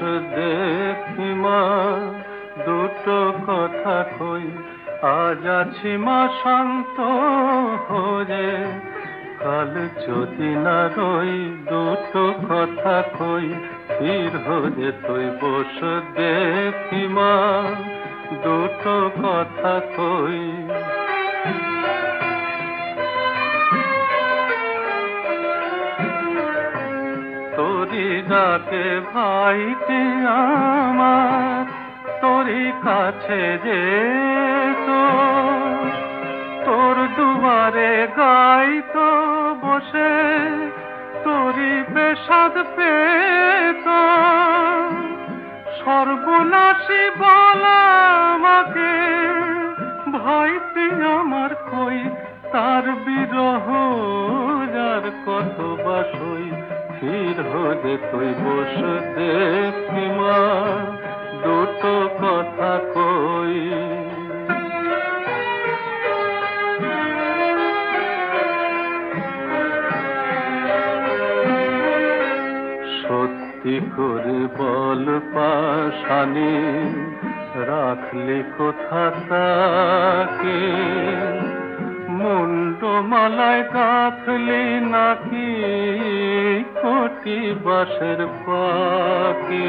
দেখি মা, দুটো কথা কই। আজ আছি মা শান্ত হয়ে, কাল যদি না রই, দুটো কথা কই। স্থির হয়ে তুই বস দেখি মা, দুটো কথা কই। তোরি ডাকে ভাইটি আমার, তোরি কাছে যে তোর দুয়ারে গাই তো বসে, তোরি বেসাদ পেত। সর্বনাশী বলা আমাকে, ভাইটি আমার কই, তার বিরহ আর কত বাসই। স্থির হয়ে তুই বস দেখি মা, দুটো কথা কই। সত্যি করে বল পাশানি, রাখলি কোথা তাকে? মুন্ডমালায় গাঁথলি নাকি কোটি বাঁশের পাকে?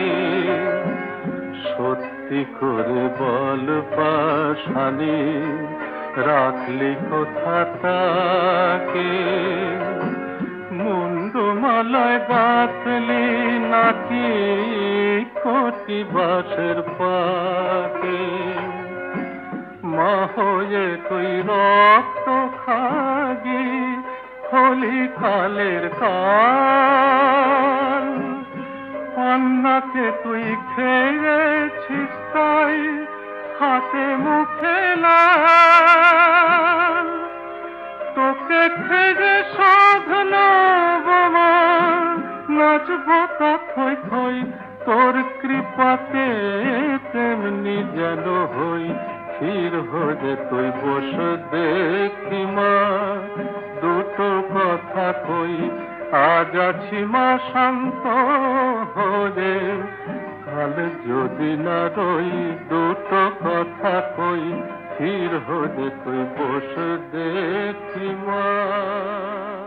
সত্যি করে বল পাশানি, রাখলি কোথা তাকে? মুন্ডমালায় গাঁথলি নাকি কোটি বাঁশের পাকে? মা হয়ে তুই রক্ত খাগি, হলি কালের কাল। কন্যাকে তুই খেয়েছিস তাই হাতে মুখে লাল। তোকে খেয়ে সাধন বাবা, নাচবো তা থই থই। তোর কৃপাতে তেমনি যেন হই। স্থির হয়ে তুই বস দেখি মা, দুটো কথা কই। আজ আছি মা শান্ত হয়ে, কাল যদি না রই, দুটো কথা কই। স্থির হয়ে তুই বস দেখি মা।